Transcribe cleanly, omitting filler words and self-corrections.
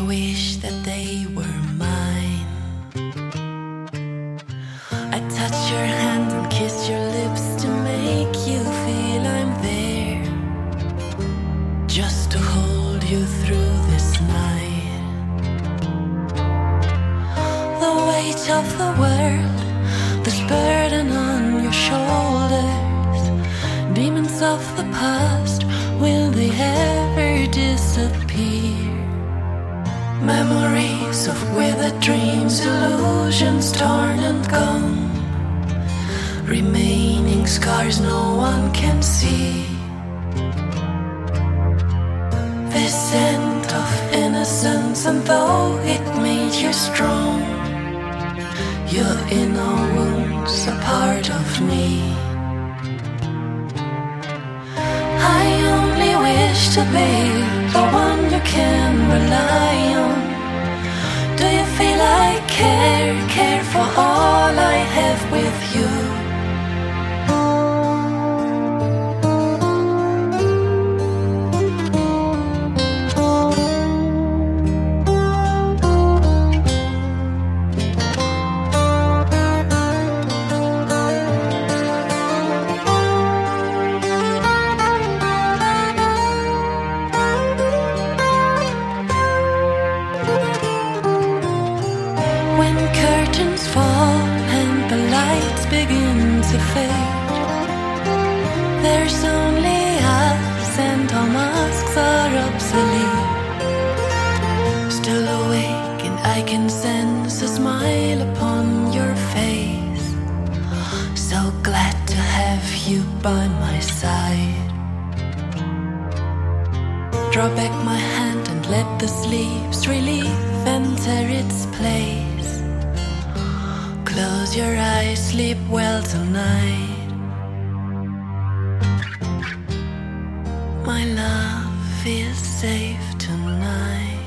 wish that they were mine. I touch your hand and kiss your lips to make you feel I'm there, just to hold you through this night. The weight of the world, this burden on your shoulders, demons of the past, will they ever disappear? Memories of withered dreams, illusions torn and gone, remaining scars no one can see. This scent of innocence, and though it made you strong, your inner wounds are part of me. I only wish to be the one you can rely on. Do you feel I care for all I have with you? When curtains fall and the lights begin to fade, there's only us and our masks are obsolete. Still awake and I can sense a smile upon your face. So glad to have you by my side. Draw back my hand and let the sleep's relief enter its place. Close your eyes, sleep well tonight. My love is safe tonight.